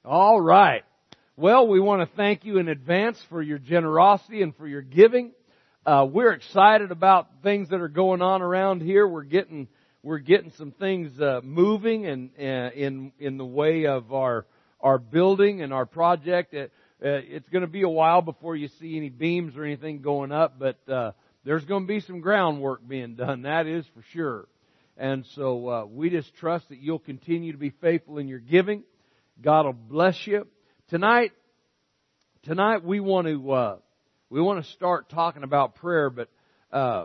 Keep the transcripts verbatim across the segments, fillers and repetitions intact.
All right. Well, we want to thank you in advance for your generosity and for your giving. Uh, we're excited about things that are going on around here. We're getting we're getting some things uh, moving and uh, in in the way of our our building and our project. It, uh, it's going to be a while before you see any beams or anything going up, but uh, there's going to be some groundwork being done. That is for sure. And so uh, we just trust that you'll continue to be faithful in your giving. God will bless you. Tonight, tonight we want to uh, we want to start talking about prayer. But uh,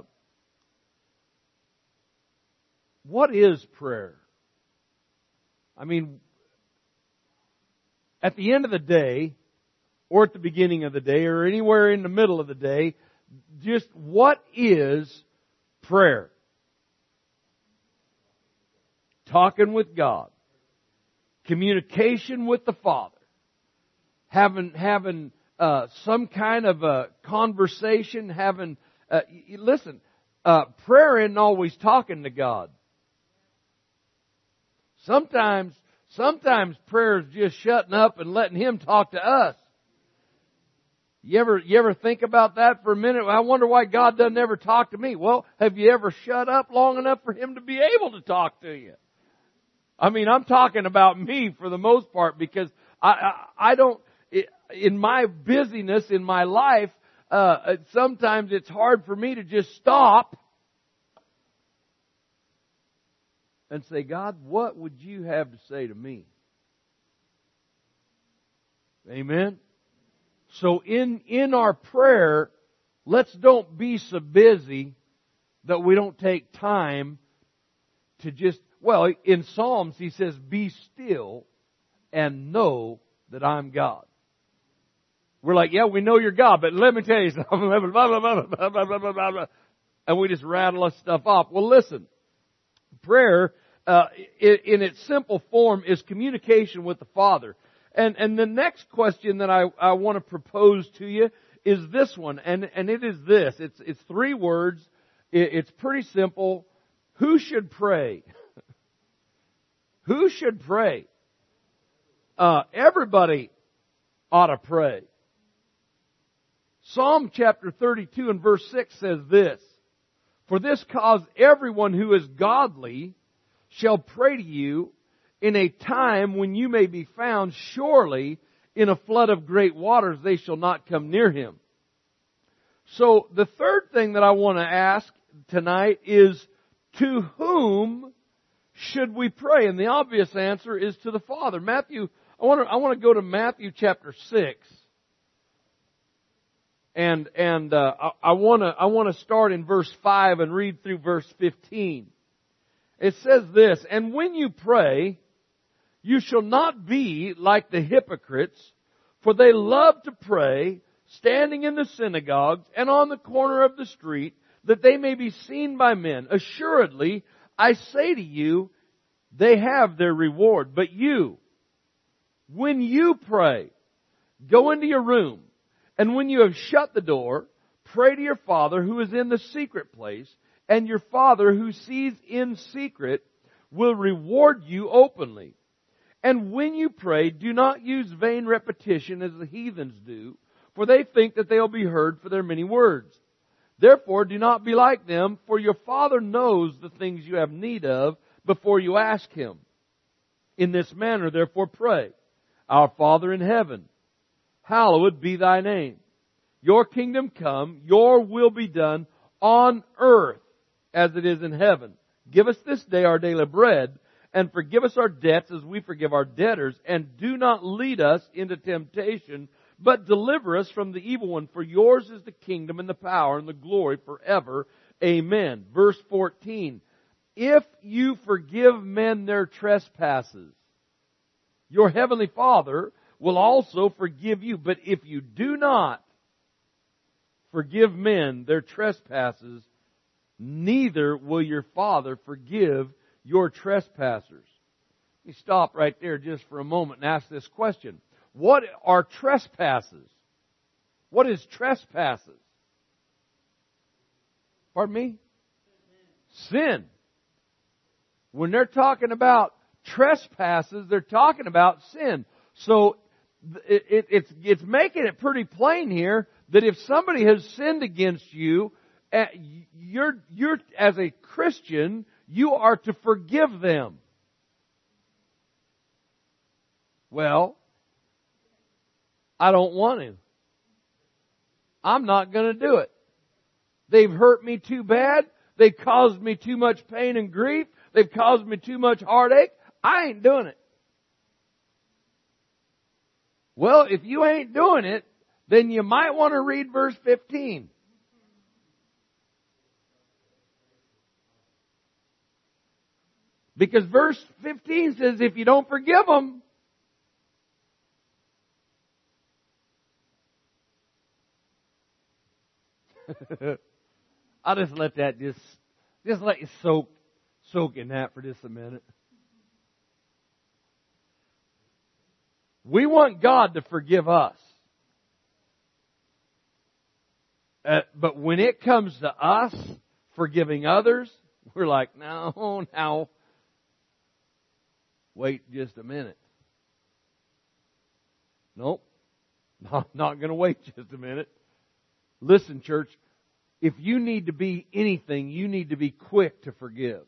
what is prayer? I mean, at the end of the day, or at the beginning of the day, or anywhere in the middle of the day, just what is prayer? Talking with God. Communication with the Father. Having, having uh, some kind of a conversation. Having, uh, listen, uh, prayer isn't always talking to God. Sometimes, sometimes prayer is just shutting up and letting Him talk to us. You ever, you ever think about that for a minute? I wonder why God doesn't ever talk to me. Well, have you ever shut up long enough for Him to be able to talk to you? I mean, I'm talking about me for the most part, because I, I, I don't, in my busyness in my life, uh, sometimes it's hard for me to just stop and say, God, what would you have to say to me? Amen. So in, in our prayer, let's don't be so busy that we don't take time to just, well, in Psalms he says, be still and know that I'm God. We're like, yeah, we know you're God, but let me tell you something. Blah, blah, blah, blah, blah, blah, blah, blah, blah. And we just rattle us stuff off. Well, listen, prayer, uh, in, in its simple form is communication with the Father. And, and the next question that I, I want to propose to you is this one, and, and it is this. It's, it's three words. It, it's pretty simple. Who should pray? Who should pray? Uh, everybody ought to pray. Psalm chapter thirty-two and verse six says this, for this cause everyone who is godly shall pray to you in a time when you may be found. Surely in a flood of great waters they shall not come near him. So the third thing that I want to ask tonight is, to whom should we pray? And the obvious answer is to the Father. Matthew, I want to, I want to go to Matthew chapter six. And, and, uh, I, I want to, I want to start in verse five and read through verse fifteen. It says this, and when you pray, you shall not be like the hypocrites, for they love to pray, standing in the synagogues and on the corner of the street, that they may be seen by men. Assuredly, I say to you, they have their reward. But you, when you pray, go into your room, and when you have shut the door, pray to your Father who is in the secret place, and your Father who sees in secret will reward you openly. And when you pray, do not use vain repetition as the heathens do, for they think that they will be heard for their many words. Therefore, do not be like them, for your Father knows the things you have need of before you ask Him. In this manner, therefore, pray. Our Father in heaven, hallowed be thy name. Your kingdom come, your will be done on earth as it is in heaven. Give us this day our daily bread, and forgive us our debts as we forgive our debtors, and do not lead us into temptation, but deliver us from the evil one. For yours is the kingdom and the power and the glory forever. Amen. Verse fourteen. If you forgive men their trespasses, your heavenly Father will also forgive you. But if you do not forgive men their trespasses, neither will your Father forgive your trespassers. Let me stop right there just for a moment and ask this question. What are trespasses? What is trespasses? Pardon me? Sin. When they're talking about trespasses, they're talking about sin. So it, it, it's, it's making it pretty plain here that if somebody has sinned against you, you're, you're, as a Christian, you are to forgive them. Well, I don't want to. I'm not going to do it. They've hurt me too bad. They've caused me too much pain and grief. They've caused me too much heartache. I ain't doing it. Well, if you ain't doing it, then you might want to read verse fifteen. Because verse fifteen says, if you don't forgive them, I'll just let that just, just let you soak, soak in that for just a minute. We want God to forgive us. Uh, but when it comes to us forgiving others, we're like, no, now, wait just a minute. Nope, not, not going to wait just a minute. Listen, church, if you need to be anything, you need to be quick to forgive.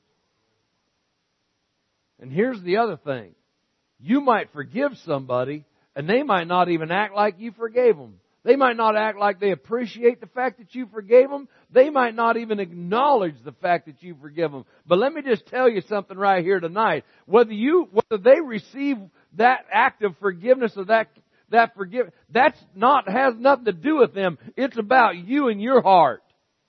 And here's the other thing. You might forgive somebody, and they might not even act like you forgave them. They might not act like they appreciate the fact that you forgave them. They might not even acknowledge the fact that you forgive them. But let me just tell you something right here tonight. Whether you, whether they receive that act of forgiveness or that that forgive, that's not, has nothing to do with them. It's about you and your heart.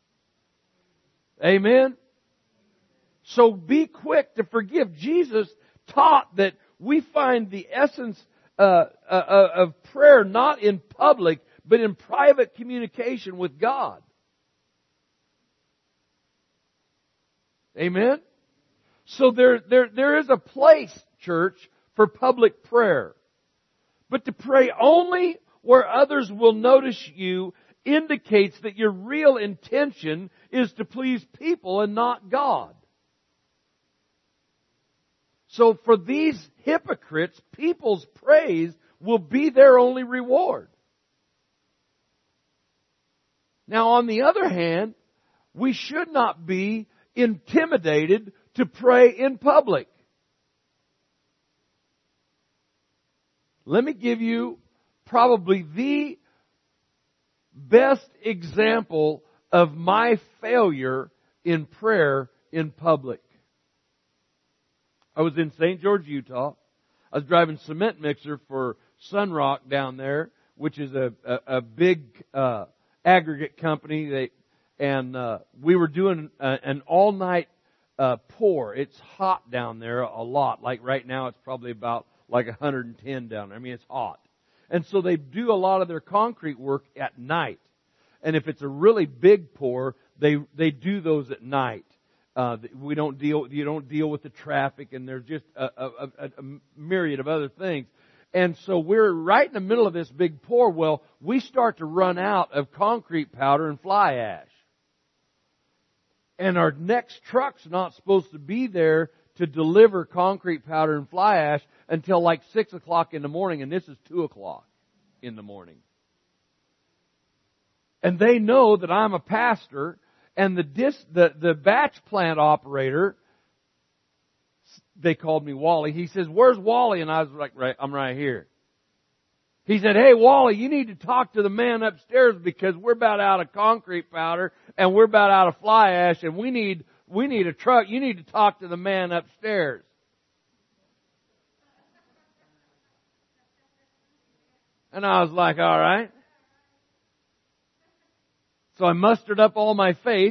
Amen? So be quick to forgive. Jesus taught that we find the essence uh, uh, of prayer not in public, but in private communication with God. Amen? So there, there, there is a place, church, for public prayer. But to pray only where others will notice you indicates that your real intention is to please people and not God. So for these hypocrites, people's praise will be their only reward. Now, on the other hand, we should not be intimidated to pray in public. Let me give you probably the best example of my failure in prayer in public. I was in Saint George, Utah. I was driving cement mixer for Sunrock down there, which is a, a, a big uh, aggregate company. They, and uh, we were doing a, an all-night uh, pour. It's hot down there a lot. Like right now, it's probably about like one hundred ten down there. I mean, it's hot. And so they do a lot of their concrete work at night. And if it's a really big pour, they they do those at night. Uh, we don't deal. You don't deal with the traffic, and there's just a, a, a, a myriad of other things. And so we're right in the middle of this big pour. Well, we start to run out of concrete powder and fly ash, and our next truck's not supposed to be there to deliver concrete powder and fly ash until like six o'clock in the morning, and this is two o'clock in the morning. And they know that I'm a pastor, and the dis, the, the batch plant operator, they called me Wally. He says, "Where's Wally?" And I was like, right, I'm right here. He said, "Hey, Wally, you need to talk to the man upstairs because we're about out of concrete powder and we're about out of fly ash, and we need we need a truck. You need to talk to the man upstairs." And I was like, all right. So I mustered up all my faith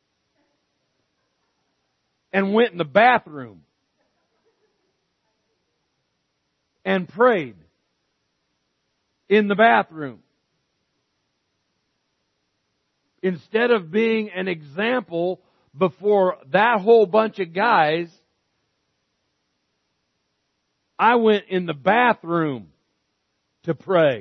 and went in the bathroom and prayed in the bathroom. Instead of being an example before that whole bunch of guys, I went in the bathroom to pray.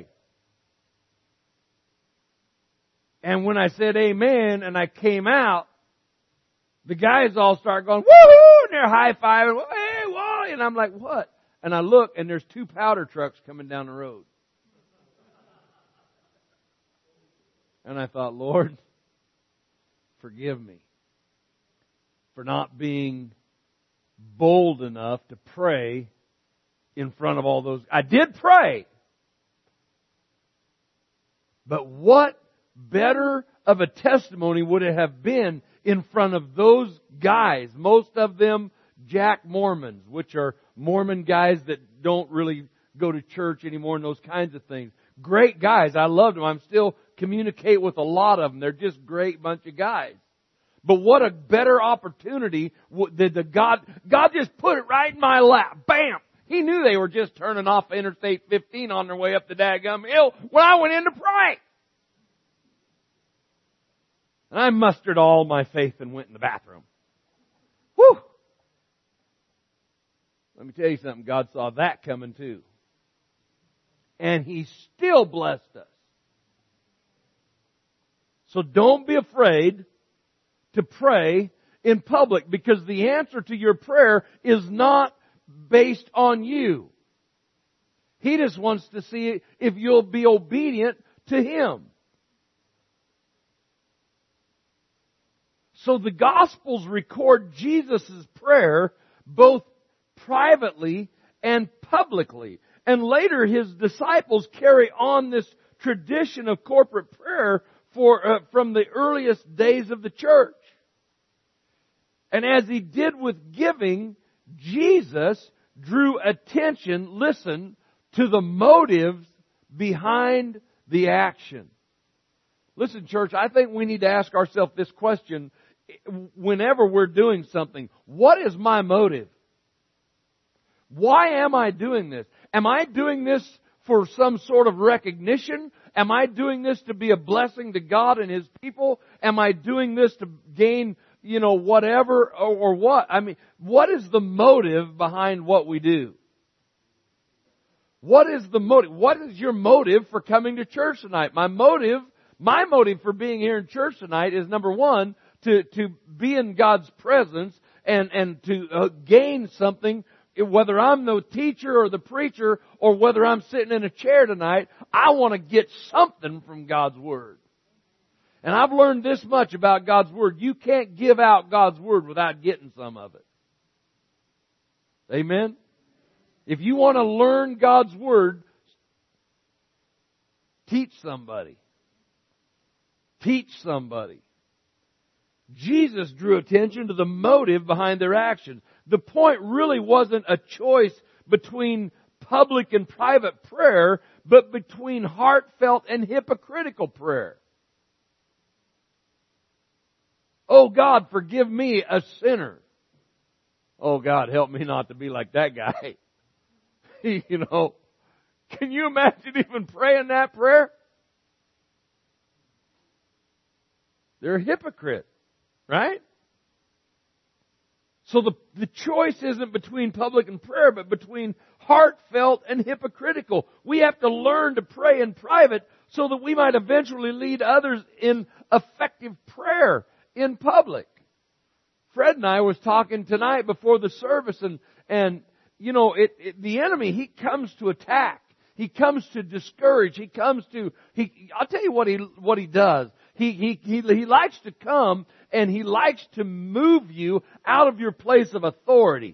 And when I said amen and I came out, the guys all start going, woohoo! And they're high-fiving, hey, Wally! And I'm like, what? and I look, and there's two powder trucks coming down the road. And I thought, Lord, forgive me for not being bold enough to pray in front of all those. I did pray. But what better of a testimony would it have been in front of those guys, most of them Jack Mormons, which are Mormon guys that don't really go to church anymore and those kinds of things. Great guys. I loved them. I'm still communicate with a lot of them. They're just great bunch of guys. But what a better opportunity did the God, God just put it right in my lap. Bam! He knew they were just turning off Interstate fifteen on their way up the daggum hill when I went in to pray. And I mustered all my faith and went in the bathroom. Whew! Let me tell you something. God saw that coming too. And He still blessed us. So don't be afraid to pray in public, because the answer to your prayer is not based on you. He just wants to see if you'll be obedient to Him. So the Gospels record Jesus' prayer both privately and publicly. And later His disciples carry on this tradition of corporate prayer for uh, from the earliest days of the church. And as He did with giving, Jesus drew attention, listen, to the motives behind the action. Listen, church, I think we need to ask ourselves this question whenever we're doing something. What is my motive? Why am I doing this? Am I doing this for some sort of recognition? Am I doing this to be a blessing to God and His people? Am I doing this to gain, you know, whatever or, or what? I mean, what is the motive behind what we do? What is the motive? What is your motive for coming to church tonight? My motive, my motive for being here in church tonight is, number one, to, to be in God's presence and, and to uh, gain something. Whether I'm the teacher or the preacher or whether I'm sitting in a chair tonight, I want to get something from God's Word. And I've learned this much about God's Word. You can't give out God's Word without getting some of it. Amen? If you want to learn God's Word, teach somebody. Teach somebody. Jesus drew attention to the motive behind their actions. The point really wasn't a choice between public and private prayer, but between heartfelt and hypocritical prayer. Oh God, forgive me, a sinner. Oh God, help me not to be like that guy. You know, can you imagine even praying that prayer? They're a hypocrite, right? So the, the choice isn't between public and prayer, but between heartfelt and hypocritical. We have to learn to pray in private so that we might eventually lead others in effective prayer in public. Fred and I was talking tonight before the service, and, and you know, it, it, the enemy, he comes to attack. He comes to discourage. He comes to, he, I'll tell you what he, what he does. He, he, he, he likes to come and he likes to move you out of your place of authority.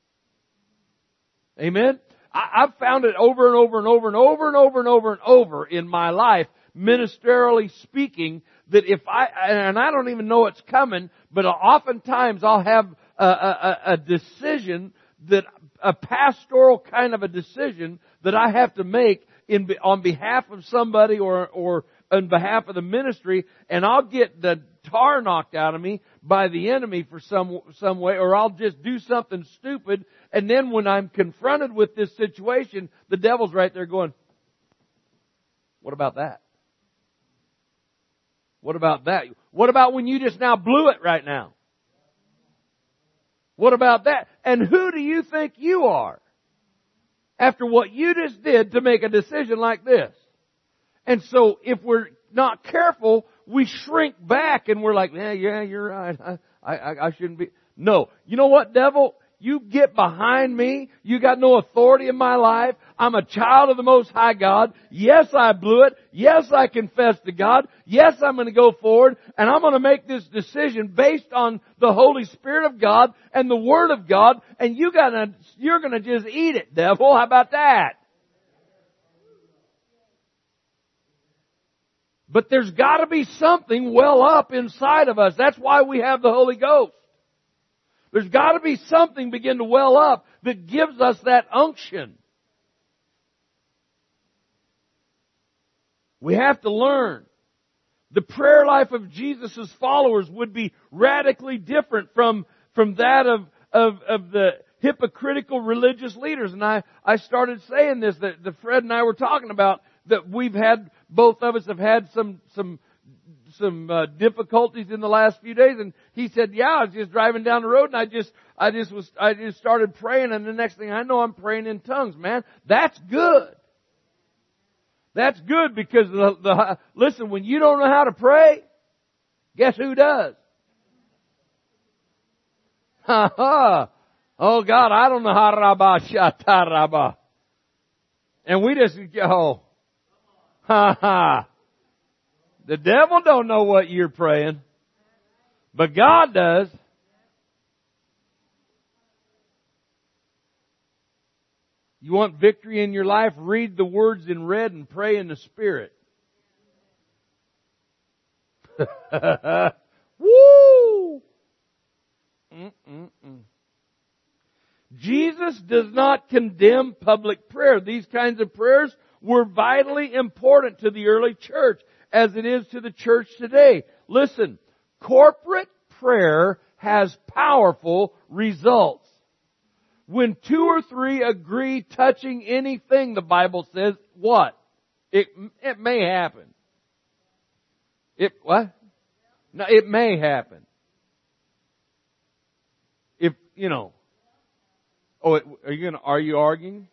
Amen? I, I've found it over and over and over and over and over and over and over in my life, ministerially speaking, that if I, and I don't even know it's coming, but oftentimes I'll have a, a, a decision that, a pastoral kind of a decision that I have to make in, on behalf of somebody or, or on behalf of the ministry, and I'll get the tar knocked out of me by the enemy for some, some way, or I'll just do something stupid, and then when I'm confronted with this situation, the devil's right there going, what about that? What about that? What about when you just now blew it right now? What about that? And who do you think you are after what you just did to make a decision like this? And so if we're not careful, we shrink back and we're like, yeah, yeah, you're right. I, I, I shouldn't be. No. You know what, devil? You get behind me. You got no authority in my life. I'm a child of the Most High God. Yes, I blew it. Yes, I confess to God. Yes, I'm going to go forward and I'm going to make this decision based on the Holy Spirit of God and the Word of God. And you gotta, you're going to just eat it, devil. How about that? But there's got to be something well up inside of us. That's why we have the Holy Ghost. There's got to be something begin to well up that gives us that unction. We have to learn. The prayer life of Jesus' followers would be radically different from, from that of, of, of the hypocritical religious leaders. And I, I started saying this, that, that Fred and I were talking about, that we've had, both of us have had some, some, some uh, difficulties in the last few days. And he said, yeah, I was just driving down the road and I just, I just was, I just started praying, and the next thing I know, I'm praying in tongues, man. That's good. That's good, because the, the, listen, when you don't know how to pray, guess who does? Ha ha. Oh God, I don't know how to rabba shata rabba. And we just go, ha ha. The devil don't know what you're praying, but God does. You want victory in your life? Read the words in red and pray in the Spirit. Woo! Mm-mm-mm. Jesus does not condemn public prayer. These kinds of prayers were vitally important to the early church, as it is to the church today. Listen, corporate prayer has powerful results. When two or three agree touching anything, the Bible says, what? It, it may happen. It, what? No, it may happen. If, you know. Oh, are you gonna, are you arguing?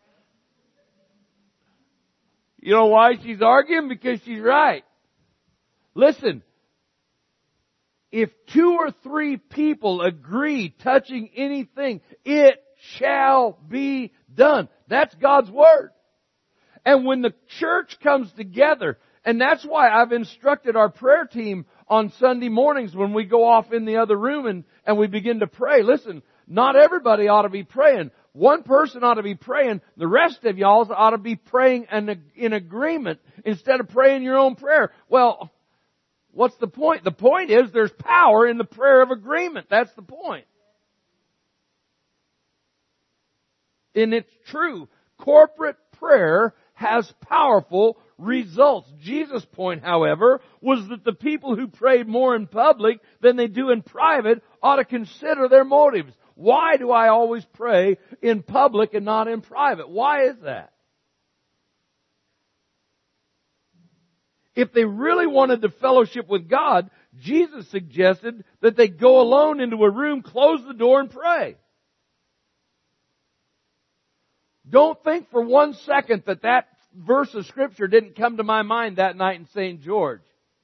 You know why she's arguing? Because she's right. Listen. If two or three people agree touching anything, it shall be done. That's God's Word. And when the church comes together, and that's why I've instructed our prayer team on Sunday mornings when we go off in the other room and, and we begin to pray. Listen, not everybody ought to be praying. One person ought to be praying. The rest of y'all ought to be praying in, in agreement instead of praying your own prayer. Well, what's the point? The point is there's power in the prayer of agreement. That's the point. And it's true. Corporate prayer has powerful results. Jesus' point, however, was that the people who prayed more in public than they do in private ought to consider their motives. Why do I always pray in public and not in private? Why is that? If they really wanted to fellowship with God, Jesus suggested that they go alone into a room, close the door, and pray. Don't think for one second that that verse of Scripture didn't come to my mind that night in Saint George.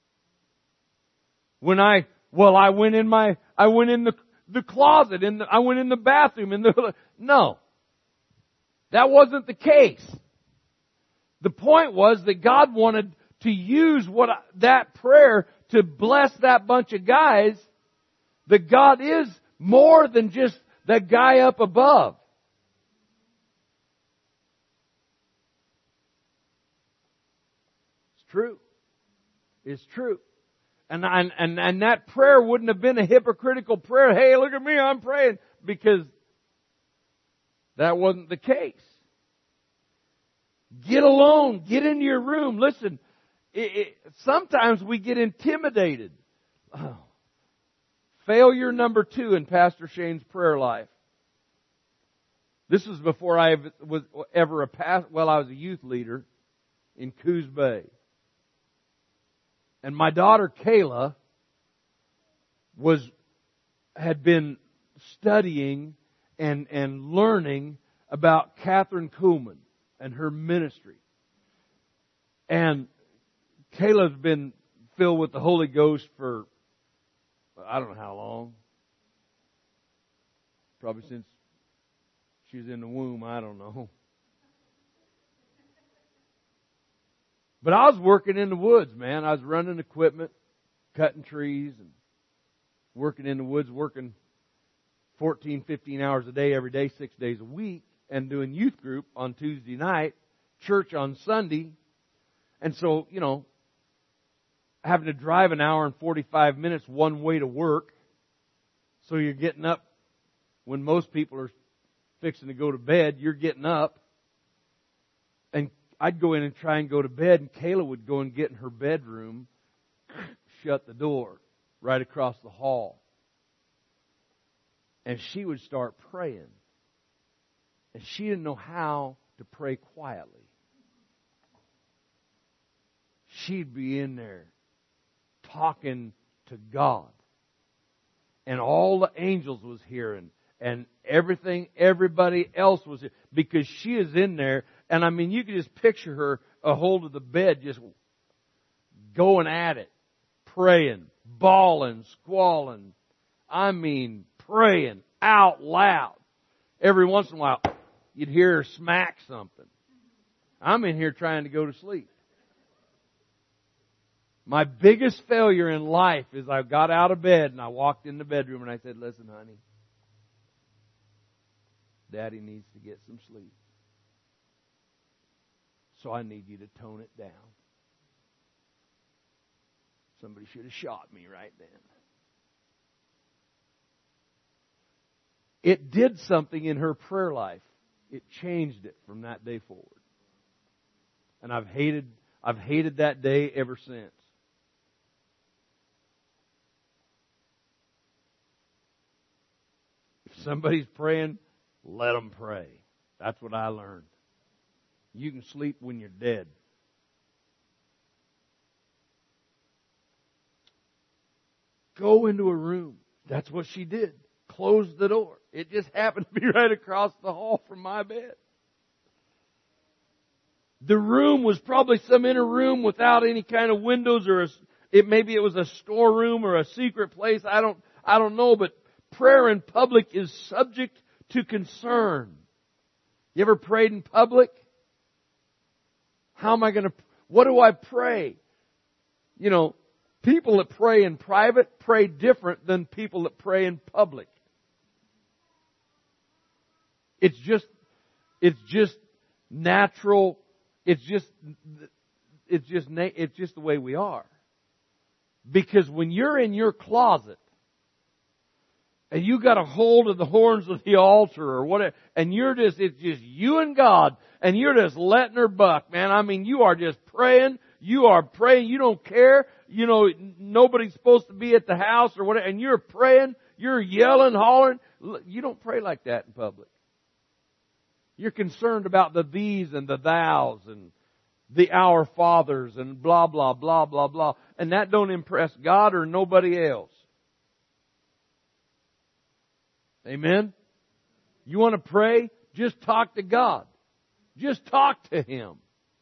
When I, well, I went in my, I went in the, the closet, in the, I went in the bathroom, in the, no. That wasn't the case. The point was that God wanted to use what that prayer to bless that bunch of guys, that God is more than just that guy up above. It's true. It's true. And, and, and, and that prayer wouldn't have been a hypocritical prayer. Hey, look at me, I'm praying. Because that wasn't the case. Get alone. Get into your room. Listen, it, it, sometimes we get intimidated. Oh. Failure number two in Pastor Shane's prayer life. This was before I was ever a pastor. Well, I was a youth leader in Coos Bay. And my daughter Kayla was, had been studying and, and learning about Catherine Kuhlman and her ministry. And Kayla's been filled with the Holy Ghost for, I don't know how long. Probably since she was in the womb, I don't know. But I was working in the woods, man. I was running equipment, cutting trees, and working in the woods, working fourteen, fifteen hours a day every day, six days a week, and doing youth group on Tuesday night, church on Sunday. And so, you know, having to drive an hour and forty-five minutes one way to work. So you're getting up when most people are fixing to go to bed, you're getting up. And I'd go in and try and go to bed, and Kayla would go and get in her bedroom, shut the door right across the hall. And she would start praying. And she didn't know how to pray quietly. She'd be in there talking to God. And all the angels was hearing. And everything, everybody else was here. Because she is in there. And I mean, you could just picture her a hold of the bed, just going at it. Praying, bawling, squalling. I mean, praying out loud. Every once in a while, you'd hear her smack something. I'm in here trying to go to sleep. My biggest failure in life is I got out of bed and I walked in the bedroom and I said, listen, honey, Daddy needs to get some sleep. So I need you to tone it down. Somebody should have shot me right then. It did something in her prayer life. It changed it from that day forward. And I've hated, I've hated that day ever since. If somebody's praying, let them pray. That's what I learned. You can sleep when you're dead. Go into a room. That's what she did. Close the door. It just happened to be right across the hall from my bed. The room was probably some inner room without any kind of windows, or a, it maybe it was a storeroom or a secret place. I don't I don't know, but prayer in public is subject to concern. You ever prayed in public? How am I going to, what do I pray? You know, people that pray in private pray different than people that pray in public. It's just, it's just natural. It's just, it's just, it's just the way we are. Because when you're in your closet, and you got a hold of the horns of the altar or whatever, and you're just, it's just you and God, and you're just letting her buck, man. I mean, you are just praying. You are praying. You don't care. You know, nobody's supposed to be at the house or whatever, and you're praying. You're yelling, hollering. You don't pray like that in public. You're concerned about the these and the thous and the our fathers and blah, blah, blah, blah, blah. And that don't impress God or nobody else. Amen? You want to pray? Just talk to God. Just talk to Him.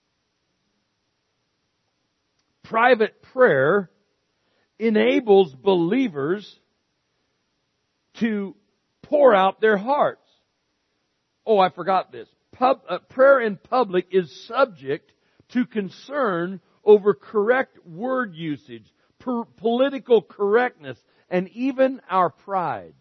Private prayer enables believers to pour out their hearts. Oh, I forgot this. Pub, uh, prayer in public is subject to concern over correct word usage, per, political correctness, and even our pride.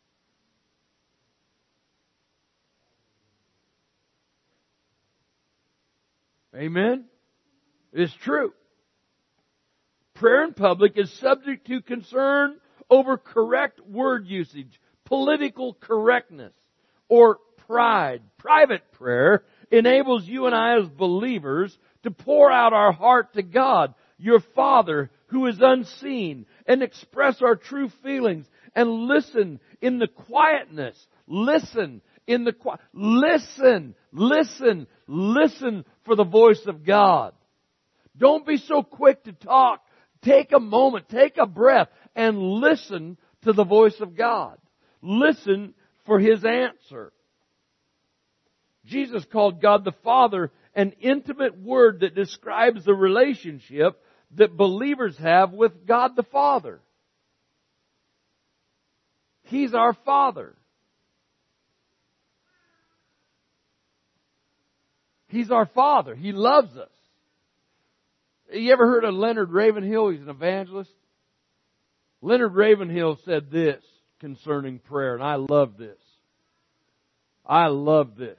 Amen? It's true. Prayer in public is subject to concern over correct word usage, political correctness, or pride. Private prayer enables you and I as believers to pour out our heart to God, your Father who is unseen, and express our true feelings and listen in the quietness. Listen in the quiet. Listen, listen, listen for the voice of God. Don't be so quick to talk. Take a moment, take a breath, and listen to the voice of God. Listen for His answer. Jesus called God the Father an intimate word that describes the relationship that believers have with God the Father. He's our Father. He's our Father. He loves us. You ever heard of Leonard Ravenhill? He's an evangelist. Leonard Ravenhill said this concerning prayer, and I love this. I love this.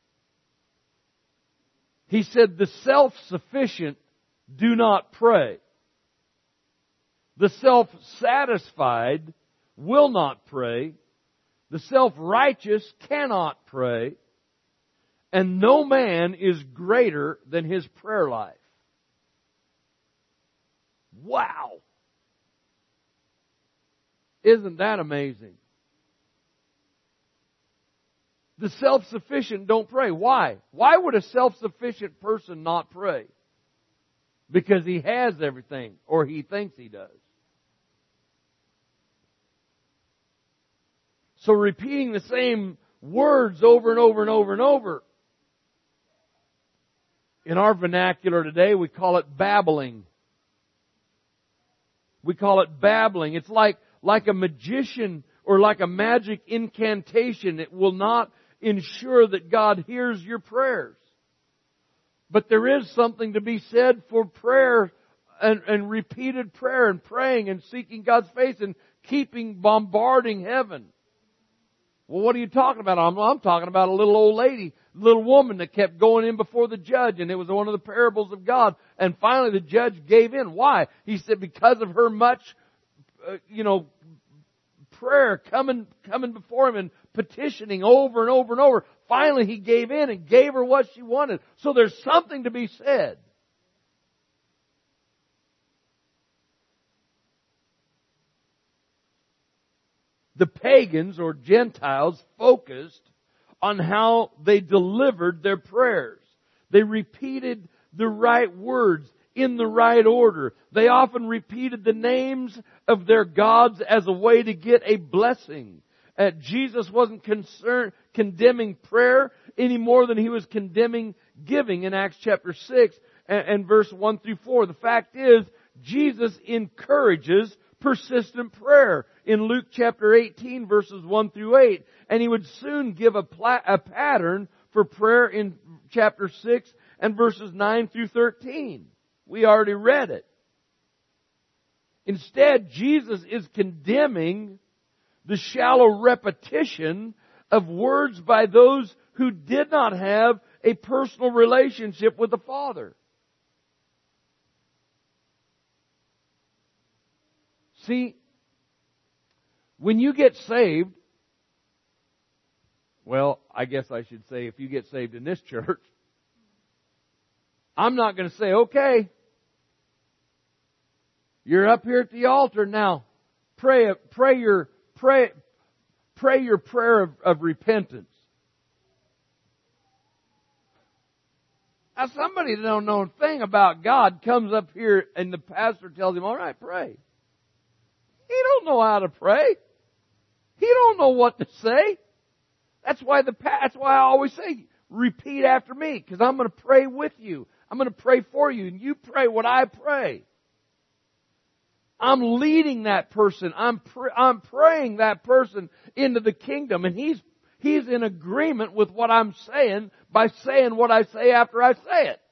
He said, the self-sufficient do not pray. The self-satisfied will not pray. The self-righteous cannot pray. And no man is greater than his prayer life. Wow! Isn't that amazing? The self-sufficient don't pray. Why? Why would a self-sufficient person not pray? Because he has everything, or he thinks he does. So repeating the same words over and over and over and over. In our vernacular today, we call it babbling. We call it babbling. It's like, like a magician or like a magic incantation. It will not ensure that God hears your prayers. But there is something to be said for prayer and, and repeated prayer and praying and seeking God's face and keeping bombarding heaven. Well, what are you talking about? I'm, I'm talking about a little old lady, little woman that kept going in before the judge, and it was one of the parables of God. And finally the judge gave in. Why? He said because of her much, uh, you know, prayer coming, coming before him and petitioning over and over and over. Finally he gave in and gave her what she wanted. So there's something to be said. The pagans or Gentiles focused on how they delivered their prayers. They repeated the right words in the right order. They often repeated the names of their gods as a way to get a blessing. Uh, Jesus wasn't concerned, condemning prayer any more than He was condemning giving in Acts chapter six and, and verse one through four. The fact is, Jesus encourages persistent prayer in Luke chapter eighteen verses one through eight. And He would soon give a, pla- a pattern for prayer in chapter six and verses nine through thirteen. We already read it. Instead, Jesus is condemning the shallow repetition of words by those who did not have a personal relationship with the Father. See, when you get saved, well, I guess I should say if you get saved in this church, I'm not going to say, okay, you're up here at the altar now. Pray, pray your, pray, pray your prayer of, of repentance. Now somebody that don't know a thing about God comes up here and the pastor tells him, all right, pray. He don't know how to pray. He don't know what to say. That's why the that's why I always say, repeat after me, because I'm going to pray with you. I'm going to pray for you, and you pray what I pray. I'm leading that person. I'm pr- I'm praying that person into the kingdom, and he's he's in agreement with what I'm saying by saying what I say after I say it.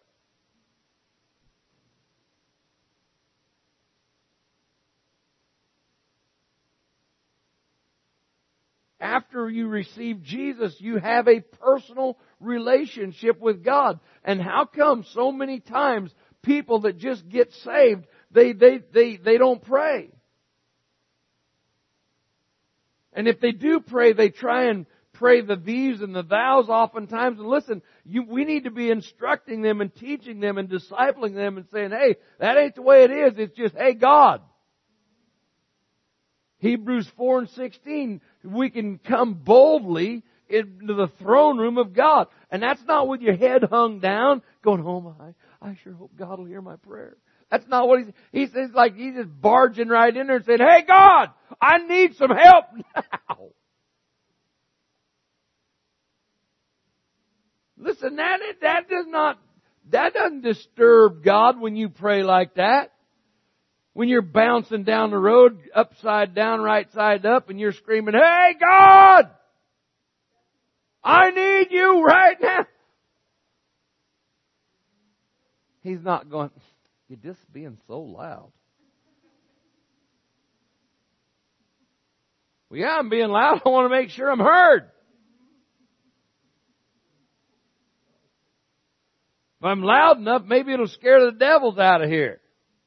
After you receive Jesus, you have a personal relationship with God. And how come so many times people that just get saved, they, they, they, they don't pray? And if they do pray, they try and pray the these and the thous oftentimes. And listen, you, we need to be instructing them and teaching them and discipling them and saying, hey, that ain't the way it is. It's just, hey, God. Hebrews four and sixteen, we can come boldly into the throne room of God. And that's not with your head hung down, going, oh my, I sure hope God will hear my prayer. That's not what he's, he says, like he's just barging right in there and saying, hey God, I need some help now. Listen, that, that does not, that doesn't disturb God when you pray like that. When you're bouncing down the road, upside down, right side up, and you're screaming, hey God! I need you right now! He's not going, you're just being so loud. Well, yeah, I'm being loud. I want to make sure I'm heard. If I'm loud enough, maybe it'll scare the devils out of here.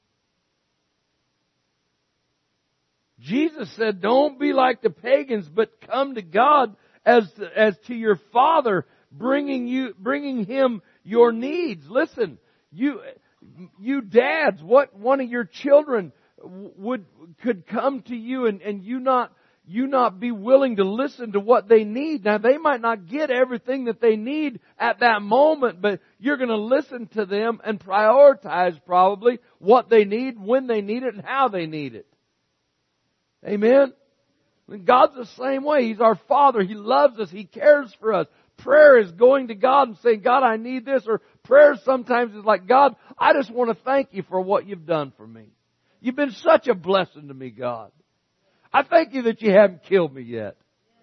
Jesus said, don't be like the pagans, but come to God as, as to your Father, bringing you, bringing Him your needs. Listen, you, you dads, what one of your children would, could come to you and, and you not, you not be willing to listen to what they need. Now, they might not get everything that they need at that moment, but you're going to listen to them and prioritize probably what they need, when they need it, and how they need it. Amen? And God's the same way. He's our Father. He loves us. He cares for us. Prayer is going to God and saying, God, I need this. Or prayer sometimes is like, God, I just want to thank you for what you've done for me. You've been such a blessing to me, God. I thank you that you haven't killed me yet.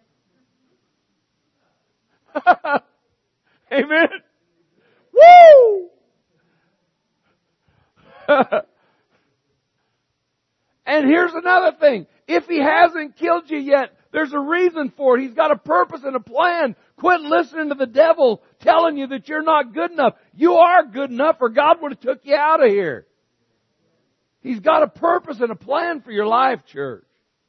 Amen? Woo! And here's another thing. If He hasn't killed you yet, there's a reason for it. He's got a purpose and a plan. Quit listening to the devil telling you that you're not good enough. You are good enough, or God would have took you out of here. He's got a purpose and a plan for your life, church.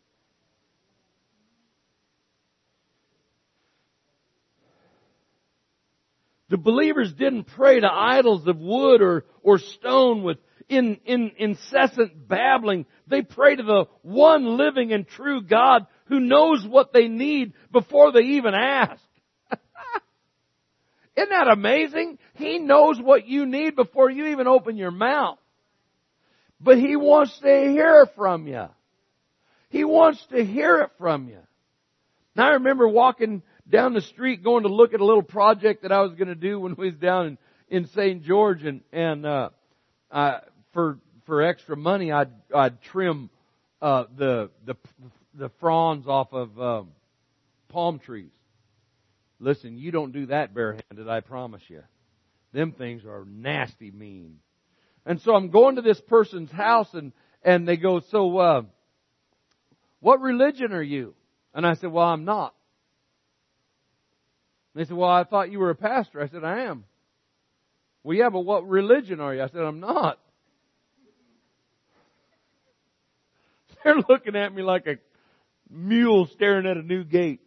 The believers didn't pray to idols of wood or, or stone with in, in incessant babbling. They pray to the one living and true God who knows what they need before they even ask. Isn't that amazing? He knows what you need before you even open your mouth. But He wants to hear from you. He wants to hear it from you. Now, I remember walking down the street going to look at a little project that I was going to do when we was down in, in Saint George, and, and, uh, uh, for, for extra money, I'd, I'd trim, uh, the, the, the fronds off of, um, palm trees. Listen, you don't do that barehanded, I promise you. Them things are nasty mean. And so I'm going to this person's house, and, and they go, so, uh, what religion are you? And I said, well, I'm not. They said, well, I thought you were a pastor. I said, I am. Well, yeah, but what religion are you? I said, I'm not. They're looking at me like a mule staring at a new gate.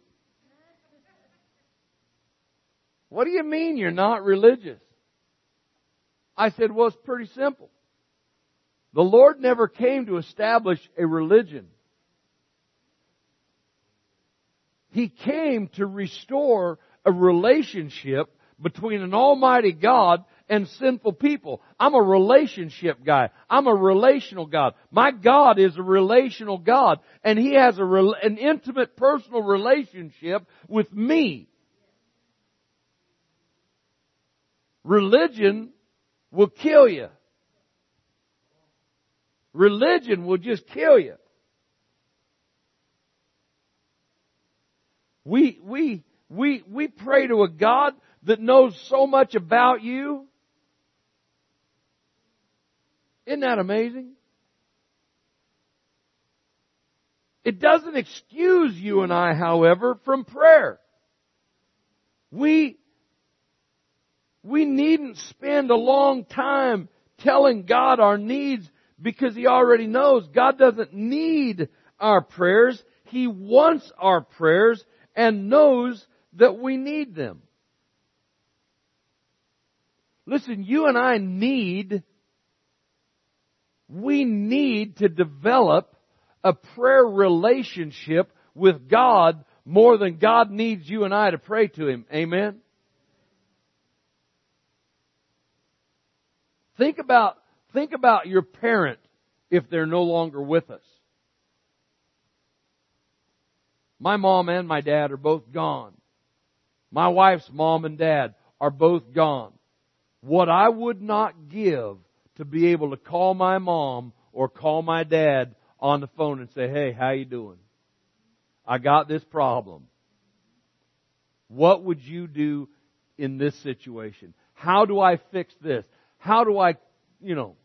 What do you mean you're not religious? I said, well, it's pretty simple. The Lord never came to establish a religion. He came to restore a relationship between an almighty God and sinful people. I'm a relationship guy. I'm a relational God. My God is a relational God, and He has a an intimate personal relationship with me. Religion will kill you. Religion will just kill you. We, we, we, we pray to a God that knows so much about you. Isn't that amazing? It doesn't excuse you and I, however, from prayer. We, we needn't spend a long time telling God our needs because He already knows. God doesn't need our prayers. He wants our prayers and knows that we need them. Listen, you and I need, we need to develop a prayer relationship with God more than God needs you and I to pray to Him. Amen? Think about, think about your parent if they're no longer with us. My mom and my dad are both gone. My wife's mom and dad are both gone. What I would not give to be able to call my mom or call my dad on the phone and say, hey, how you doing? I got this problem. What would you do in this situation? How do I fix this? How do I you know.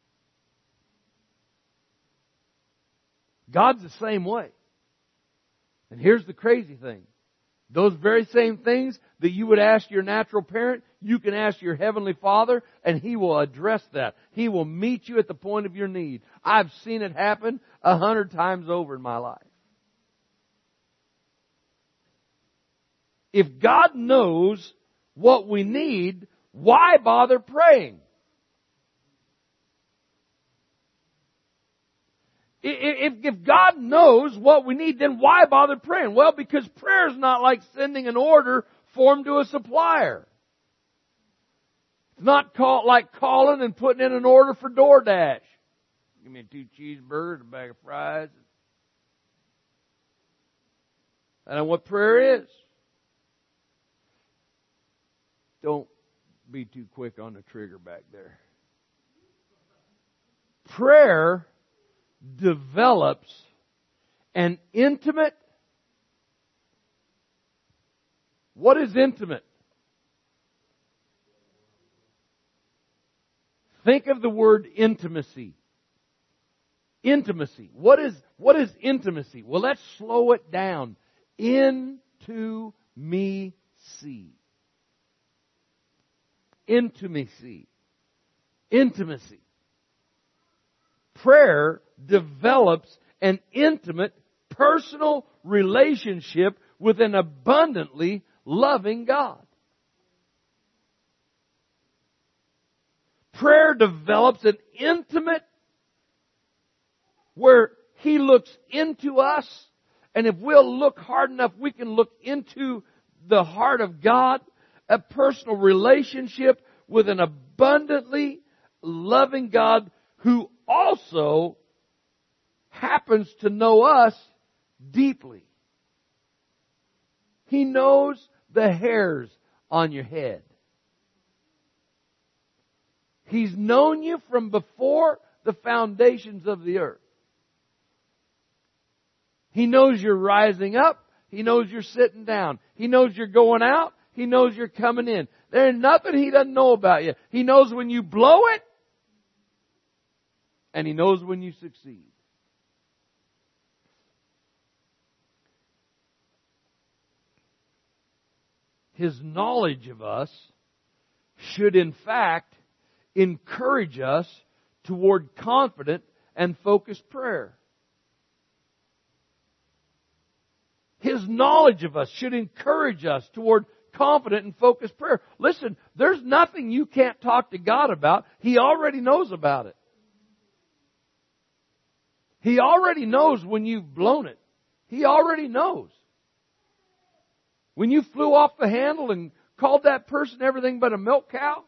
God's the same way. And here's the crazy thing. Those very same things that you would ask your natural parent, you can ask your Heavenly Father, and He will address that. He will meet you at the point of your need. I've seen it happen a hundred times over in my life. If God knows what we need, why bother praying? If, if God knows what we need, then why bother praying? Well, because prayer is not like sending an order form to a supplier. It's not call, like calling and putting in an order for DoorDash. Give me two cheeseburgers, a bag of fries. I know what prayer is. Don't be too quick on the trigger back there. Prayer develops an intimate. What is intimate? Think of the word intimacy. Intimacy. What is, what is intimacy? Well, let's slow it down. Into me see. Intimacy. Intimacy. Prayer develops an intimate, personal relationship with an abundantly loving God. Prayer develops an intimate where He looks into us, and if we'll look hard enough, we can look into the heart of God, a personal relationship with an abundantly loving God who also happens to know us deeply. He knows the hairs on your head. He's known you from before the foundations of the earth. He knows you're rising up. He knows you're sitting down. He knows you're going out. He knows you're coming in. There's nothing He doesn't know about you. He knows when you blow it, and He knows when you succeed. His knowledge of us should in fact encourage us toward confident and focused prayer. His knowledge of us should encourage us toward confident and focused prayer. Listen, there's nothing you can't talk to God about. He already knows about it. He already knows when you've blown it. He already knows. When you flew off the handle and called that person everything but a milk cow,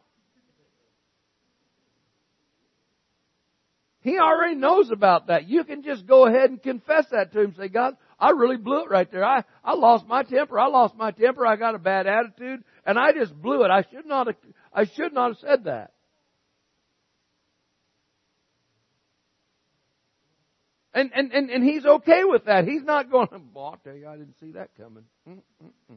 He already knows about that. You can just go ahead and confess that to Him. Say, God, I really blew it right there. I, I lost my temper. I lost my temper. I got a bad attitude, and I just blew it. I should not have, I should not have said that. And, and, and, and He's okay with that. He's not going, well, I'll tell you, I didn't see that coming. Mm-mm-mm.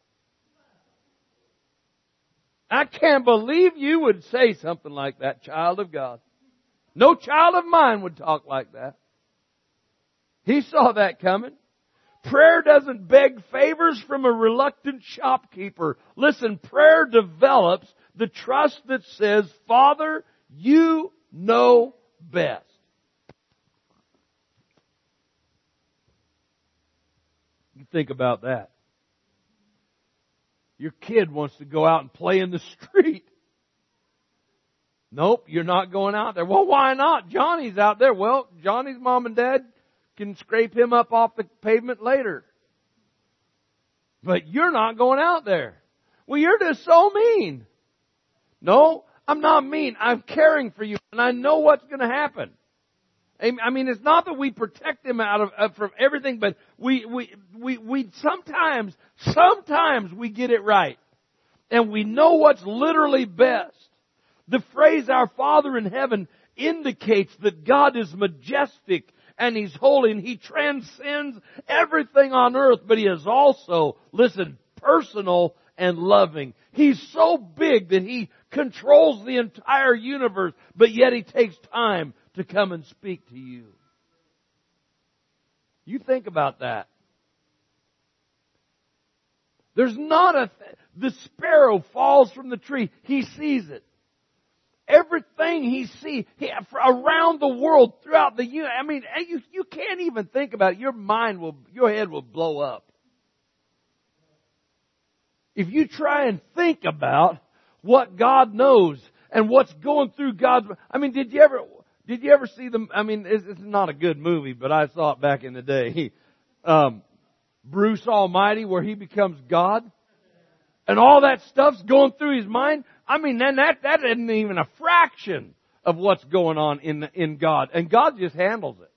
I can't believe you would say something like that, child of God. No child of mine would talk like that. He saw that coming. Prayer doesn't beg favors from a reluctant shopkeeper. Listen, prayer develops the trust that says, Father, You know best. You think about that. Your kid wants to go out and play in the street. Nope, you're not going out there. Well, why not? Johnny's out there. Well, Johnny's mom and dad can scrape him up off the pavement later. But you're not going out there. Well, you're just so mean. No, I'm not mean. I'm caring for you, and I know what's going to happen. I mean, it's not that we protect them out of uh, from everything, but we we we we sometimes sometimes we get it right, and we know what's literally best. The phrase "Our Father in Heaven" indicates that God is majestic and He's holy, and He transcends everything on earth. But He is also, listen, personal and loving. He's so big that He controls the entire universe, but yet He takes time to come and speak to you. You think about that. There's not a... Th- the sparrow falls from the tree. He sees it. Everything he sees he, around the world, throughout the universe. I mean, you, you can't even think about it. Your mind will, your head will blow up. If you try and think about what God knows and what's going through God's... I mean, did you ever... Did you ever see them? I mean, it's, it's not a good movie, but I saw it back in the day. um, Bruce Almighty, where he becomes God, and all that stuff's going through his mind. I mean, then that that isn't even a fraction of what's going on in in God, and God just handles it.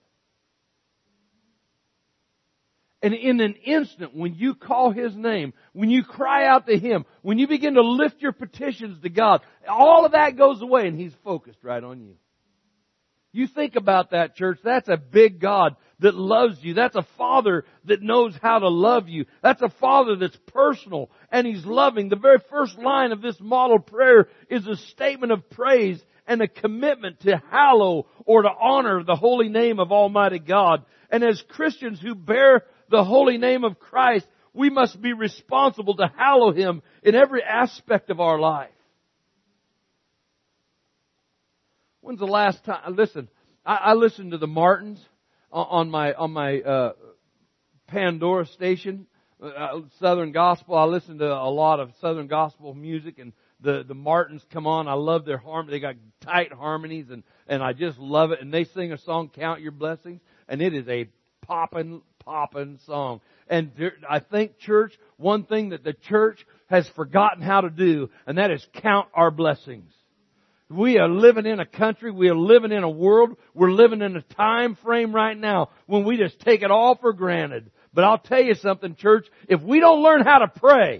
And in an instant, when you call His name, when you cry out to Him, when you begin to lift your petitions to God, all of that goes away, and He's focused right on you. You think about that, church. That's a big God that loves you. That's a Father that knows how to love you. That's a Father that's personal and He's loving. The very first line of this model prayer is a statement of praise and a commitment to hallow or to honor the holy name of Almighty God. And as Christians who bear the holy name of Christ, we must be responsible to hallow Him in every aspect of our life. When's the last time? Listen, I, I listen to the Martins on my on my uh, Pandora station, uh, Southern Gospel. I listen to a lot of Southern Gospel music, and the the Martins come on. I love their harmony. They got tight harmonies, and and I just love it. And they sing a song, "Count Your Blessings," and it is a poppin' poppin' song. And there, I think, church, one thing that the church has forgotten how to do, and that is count our blessings. We are living in a country, we are living in a world, we're living in a time frame right now when we just take it all for granted. But I'll tell you something, church, if we don't learn how to pray,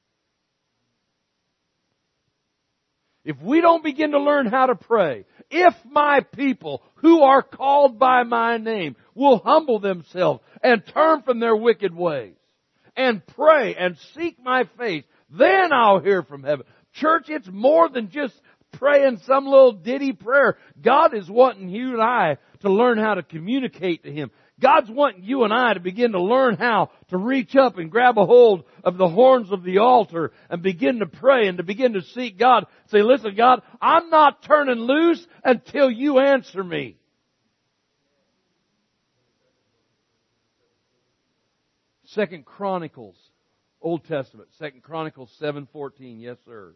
if we don't begin to learn how to pray, if my people who are called by my name will humble themselves and turn from their wicked ways and pray and seek my face, then I'll hear from heaven. Church, it's more than just praying some little ditty prayer. God is wanting you and I to learn how to communicate to Him. God's wanting you and I to begin to learn how to reach up and grab a hold of the horns of the altar and begin to pray and to begin to seek God. Say, listen, God, I'm not turning loose until you answer me. Second Chronicles, Old Testament, Second Chronicles seven fourteen. Yes, sir.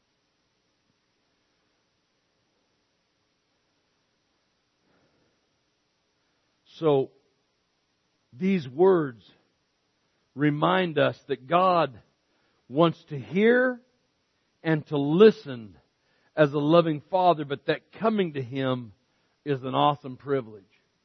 So, these words remind us that God wants to hear and to listen as a loving Father, but that coming to Him is an awesome privilege.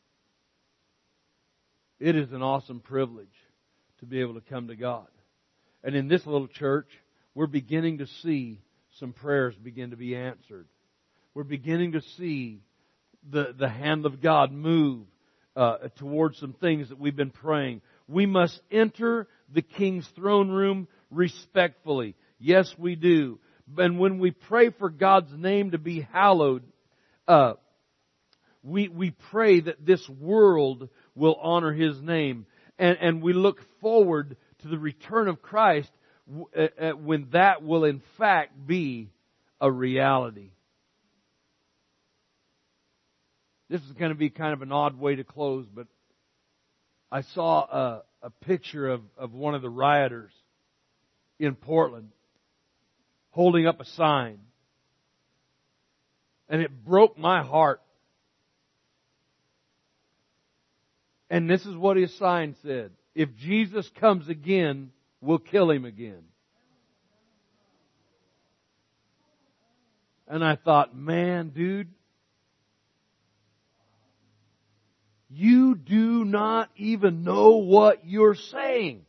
It is an awesome privilege to be able to come to God. And in this little church, we're beginning to see some prayers begin to be answered. We're beginning to see the, the hand of God move Uh, towards some things that we've been praying. We must enter the King's throne room respectfully. Yes, we do. And when we pray for God's name to be hallowed, uh, we we pray that this world will honor His name, and and we look forward to the return of Christ uh, when that will in fact be a reality. This is going to be kind of an odd way to close, but I saw a, a picture of, of one of the rioters in Portland holding up a sign. And it broke my heart. And this is what his sign said: "If Jesus comes again, we'll kill Him again." And I thought, man, dude, you do not even know what you're saying.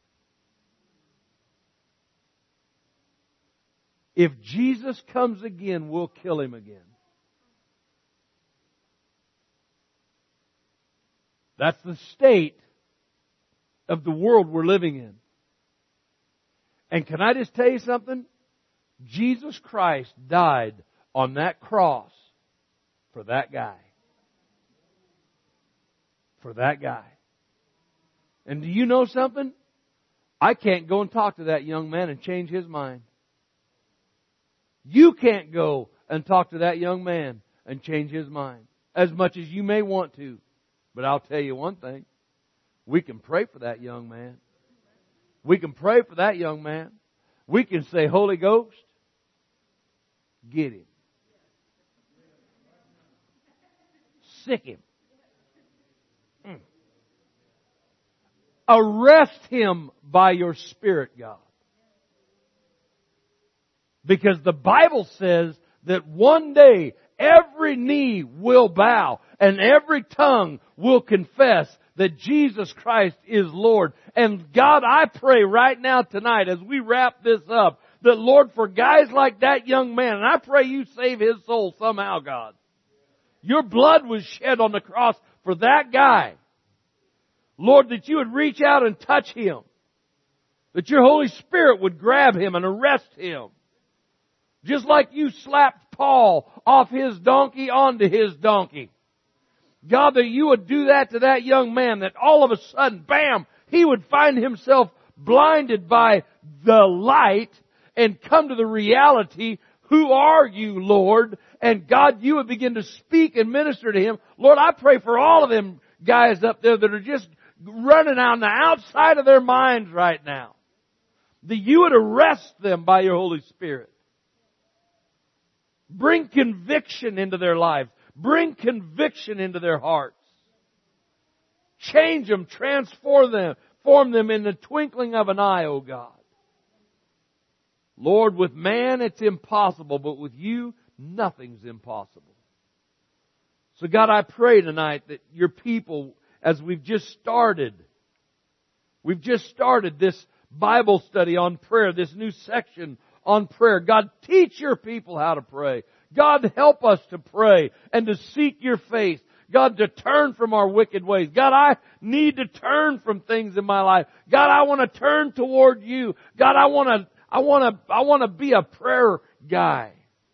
If Jesus comes again, we'll kill Him again. That's the state of the world we're living in. And can I just tell you something? Jesus Christ died on that cross for that guy. For that guy. And do you know something? I can't go and talk to that young man and change his mind. You can't go and talk to that young man and change his mind as much as you may want to. But I'll tell you one thing. We can pray for that young man. We can pray for that young man. We can say, Holy Ghost, get him. Sick him. Mm. Arrest him by your Spirit, God. Because the Bible says that one day every knee will bow and every tongue will confess that Jesus Christ is Lord. And God, I pray right now tonight as we wrap this up, that Lord, for guys like that young man, and I pray you save his soul somehow, God. Your blood was shed on the cross for that guy. Lord, that you would reach out and touch him. That your Holy Spirit would grab him and arrest him. Just like you slapped Paul off his donkey onto his donkey. God, that you would do that to that young man, that all of a sudden, bam, he would find himself blinded by the light and come to the reality, who are you, Lord? And God, you would begin to speak and minister to him. Lord, I pray for all of them guys up there that are just running on the outside of their minds right now. That you would arrest them by your Holy Spirit. Bring conviction into their lives. Bring conviction into their hearts. Change them, transform them, form them in the twinkling of an eye, O God. Lord, with man it's impossible, but with you, nothing's impossible. So God, I pray tonight that your people, as we've just started, we've just started this Bible study on prayer, this new section on prayer. God, teach your people how to pray. God, help us to pray and to seek your face. God, to turn from our wicked ways. God, I need to turn from things in my life. God, I want to turn toward you. God, I want to, I want to, I want to be a prayer guy.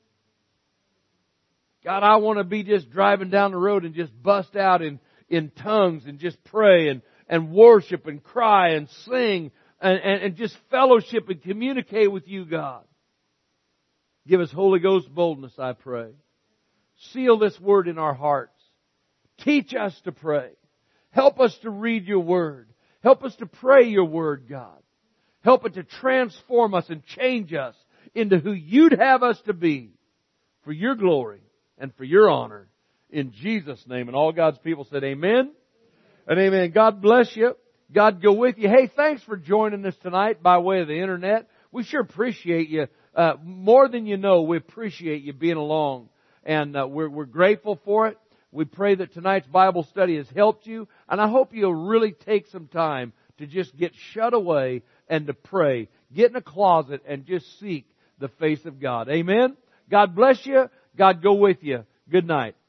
God, I want to be just driving down the road and just bust out in, in tongues and just pray and, and worship and cry and sing and, and, and just fellowship and communicate with you, God. Give us Holy Ghost boldness, I pray. Seal this word in our hearts. Teach us to pray. Help us to read your word. Help us to pray your word, God. Help it to transform us and change us into who you'd have us to be for your glory and for your honor. In Jesus' name. And all God's people said amen and amen. God bless you. God go with you. Hey, thanks for joining us tonight by way of the internet. We sure appreciate you. Uh, more than you know, we appreciate you being along. And uh, we're, we're grateful for it. We pray that tonight's Bible study has helped you. And I hope you'll really take some time to just get shut away and to pray. Get in a closet and just seek the face of God. Amen? God bless you. God go with you. Good night.